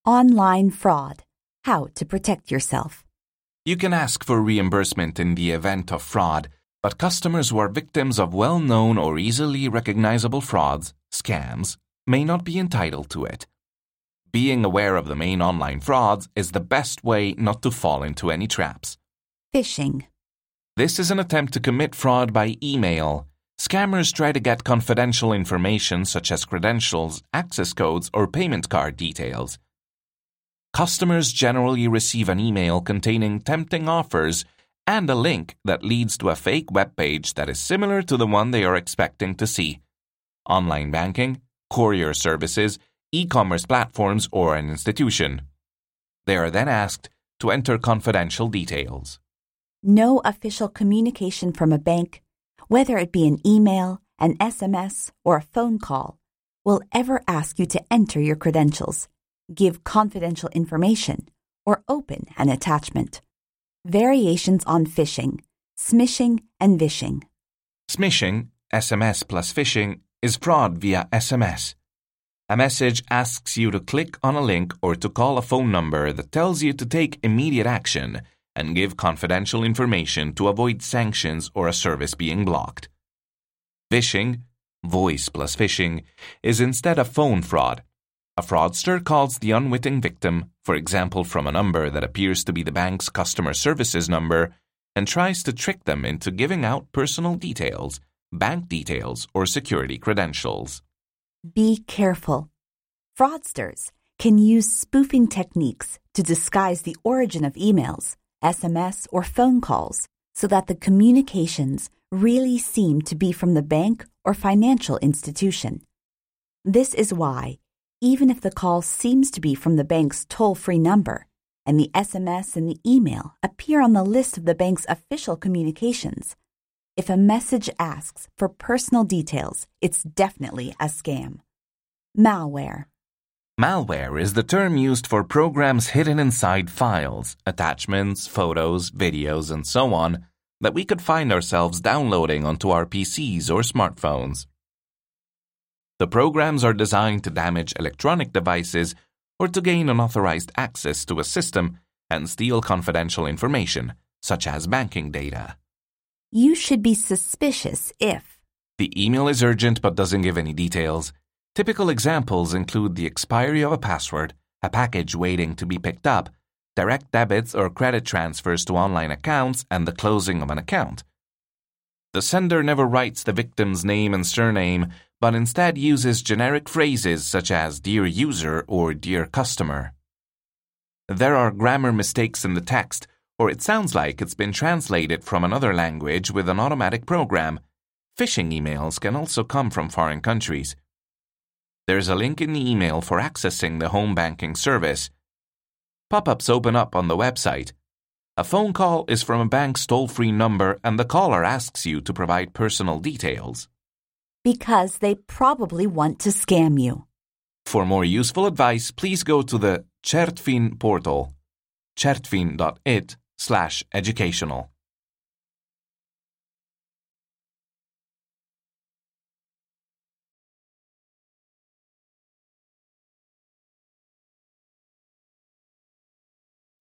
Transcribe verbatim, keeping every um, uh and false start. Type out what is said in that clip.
Online fraud. How to protect yourself. You can ask for reimbursement in the event of fraud, but customers who are victims of well-known or easily recognizable frauds, scams, may not be entitled to it. Being aware of the main online frauds is the best way not to fall into any traps. Phishing. This is an attempt to commit fraud by email. Scammers try to get confidential information such as credentials, access codes, or payment card details. Customers generally receive an email containing tempting offers and a link that leads to a fake web page that is similar to the one they are expecting to see. Online banking, courier services, e-commerce platforms, or an institution. They are then asked to enter confidential details. No official communication from a bank, whether it be an email, an S M S, or a phone call, will ever ask you to enter your credentials, give confidential information, or open an attachment. Variations on phishing, smishing, and vishing. Smishing, S M S plus phishing, is fraud via S M S. A message asks you to click on a link or to call a phone number that tells you to take immediate action and give confidential information to avoid sanctions or a service being blocked. Vishing, voice plus phishing, is instead a phone fraud. A fraudster calls the unwitting victim, for example from a number that appears to be the bank's customer services number, and tries to trick them into giving out personal details, bank details, or security credentials. Be careful. Fraudsters can use spoofing techniques to disguise the origin of emails, S M S, or phone calls so that the communications really seem to be from the bank or financial institution. This is why, even if the call seems to be from the bank's toll-free number and the S M S and the email appear on the list of the bank's official communications, if a message asks for personal details, it's definitely a scam. Malware. Malware is the term used for programs hidden inside files, attachments, photos, videos, and so on that we could find ourselves downloading onto our P Cs or smartphones. The programs are designed to damage electronic devices or to gain unauthorized access to a system and steal confidential information, such as banking data. You should be suspicious if the email is urgent but doesn't give any details. Typical examples include the expiry of a password, a package waiting to be picked up, direct debits or credit transfers to online accounts, and the closing of an account. The sender never writes the victim's name and surname, but instead uses generic phrases such as "dear user" or "dear customer." There are grammar mistakes in the text, or it sounds like it's been translated from another language with an automatic program. Phishing emails can also come from foreign countries. There's a link in the email for accessing the home banking service. Pop-ups open up on the website. A phone call is from a bank's toll-free number and the caller asks you to provide personal details. Because they probably want to scam you. For more useful advice, please go to the Certfin portal, certfin dot it slash educational.